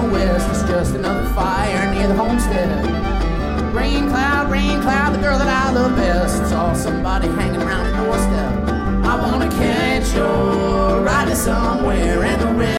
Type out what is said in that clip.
west. It's just another fire near the homestead. Rain cloud, the girl that I love best. Saw somebody hanging around